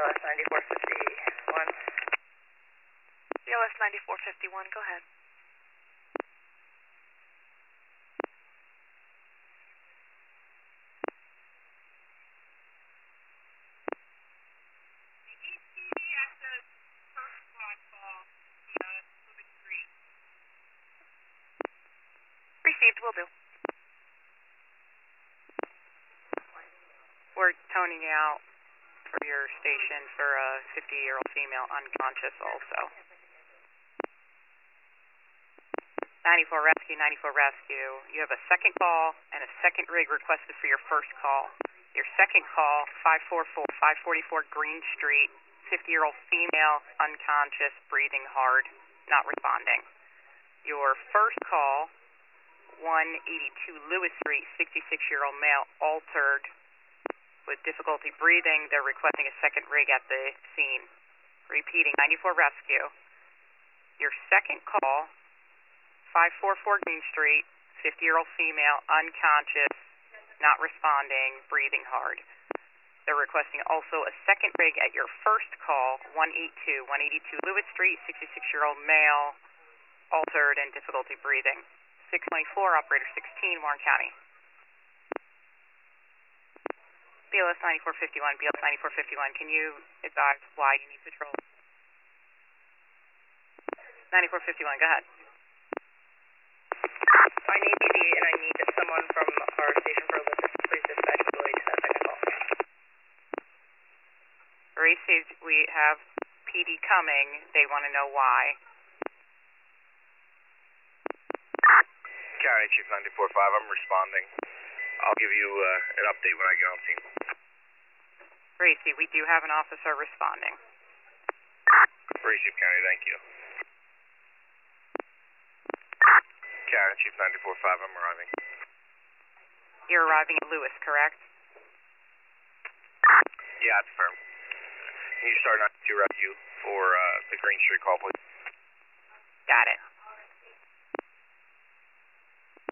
BLS 9451. BLS 9451, go ahead. Received, will do. We're toning you out for your station for a 50-year-old female unconscious also. 94 rescue, 94 rescue. You have a second call and a second rig requested for your first call. Your second call, 544 Green Street, 50-year-old female unconscious, breathing hard, not responding. Your first call, 182 Lewis Street, 66-year-old male, altered with difficulty breathing. They're requesting a second rig at the scene. Repeating, 94 rescue. Your second call, 544 Green Street, 50-year-old female, unconscious, not responding, breathing hard. They're requesting also a second rig at your first call, 182 Lewis Street, 66-year-old male, altered and difficulty breathing. 624, operator 16, Warren County. BLS 9451, BLS 9451, can you advise why you need patrol? 9451, go ahead. I need PD and I need someone from our station for Olympus. Please dispatch ability to that second call. Received, we have PD coming. They want to know why. County Chief 94.5, I'm responding. I'll give you an update when I get on scene. Received, we do have an officer responding. Received, County, thank you. County Chief 94.5, I'm arriving. You're arriving at Lewis, correct? Yeah, it's firm. Can you start 92 rescue for the Green Street call, please? Got it.